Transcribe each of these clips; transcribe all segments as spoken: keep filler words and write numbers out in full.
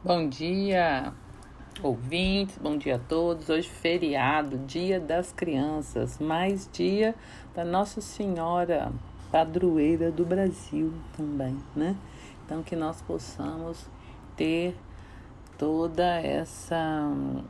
Bom dia, ouvintes, bom dia a todos. Hoje feriado, Dia das Crianças, mais dia da Nossa Senhora, padroeira do Brasil também, né? Então que nós possamos ter toda essa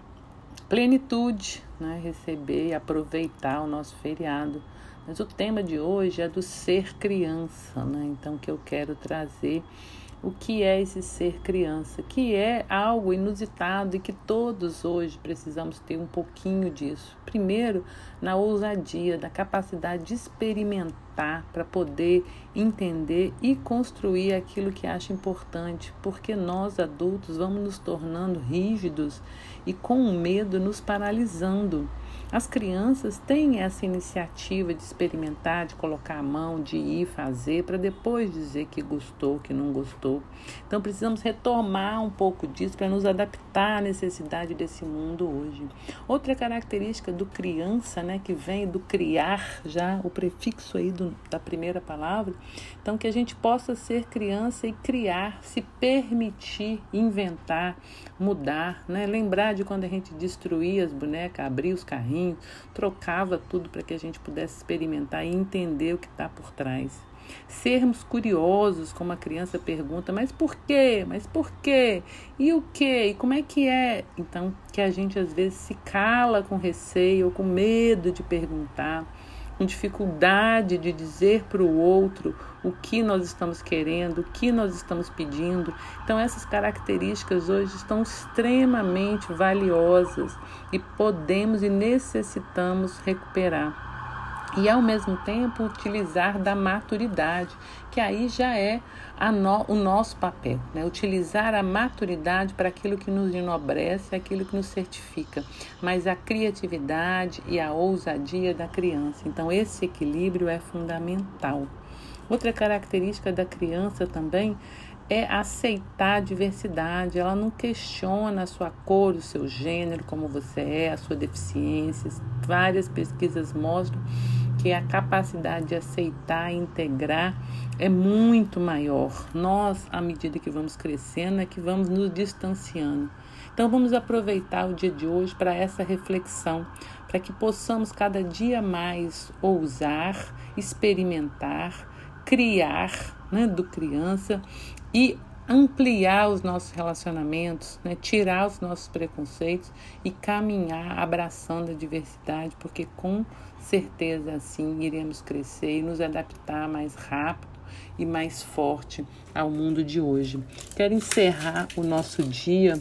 plenitude, né? Receber e aproveitar o nosso feriado. Mas o tema de hoje é do ser criança, né? Então que eu quero trazer o que é esse ser criança, que é algo inusitado e que todos hoje precisamos ter um pouquinho disso. Primeiro, na ousadia, da capacidade de experimentar para poder entender e construir aquilo que acha importante, porque nós adultos vamos nos tornando rígidos e com o medo nos paralisando. As crianças têm essa iniciativa de experimentar, de colocar a mão, de ir fazer, para depois dizer que gostou, que não gostou. Então precisamos retomar um pouco disso para nos adaptar à necessidade desse mundo hoje. Outra característica do criança, né, que vem do criar, já o prefixo aí do, da primeira palavra, então que a gente possa ser criança e criar, se permitir inventar, mudar, né? Lembrar de quando a gente destruía as bonecas, abria os carrinhos, trocava tudo para que a gente pudesse experimentar e entender o que está por trás. Sermos curiosos, como a criança pergunta, mas por quê? Mas por quê? E o quê? E como é que é? Então, que a gente às vezes se cala com receio ou com medo de perguntar, com dificuldade de dizer para o outro o que nós estamos querendo, o que nós estamos pedindo. Então essas características hoje estão extremamente valiosas e podemos e necessitamos recuperar. E ao mesmo tempo utilizar da maturidade, que aí já é a no, o nosso papel, né? Utilizar a maturidade para aquilo que nos enobrece, aquilo que nos certifica, mas a criatividade e a ousadia da criança. Então esse equilíbrio é fundamental. Outra característica da criança também é aceitar a diversidade. Ela não questiona a sua cor, o seu gênero, como você é, a sua deficiência. Várias pesquisas mostram que a capacidade de aceitar e integrar é muito maior. Nós, à medida que vamos crescendo, é que vamos nos distanciando. Então vamos aproveitar o dia de hoje para essa reflexão, para que possamos cada dia mais ousar, experimentar, criar, né, do criança e ampliar os nossos relacionamentos, né, tirar os nossos preconceitos e caminhar abraçando a diversidade, porque com certeza assim iremos crescer e nos adaptar mais rápido e mais forte ao mundo de hoje. Quero encerrar o nosso dia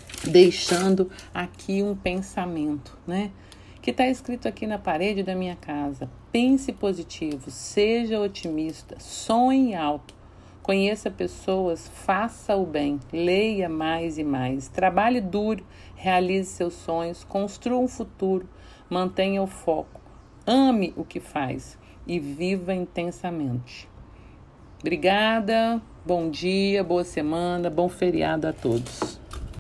deixando aqui um pensamento, né? Que está escrito aqui na parede da minha casa. Pense positivo, seja otimista, sonhe alto, conheça pessoas, faça o bem, leia mais e mais, trabalhe duro, realize seus sonhos, construa um futuro, mantenha o foco, ame o que faz e viva intensamente. Obrigada, bom dia, boa semana, bom feriado a todos.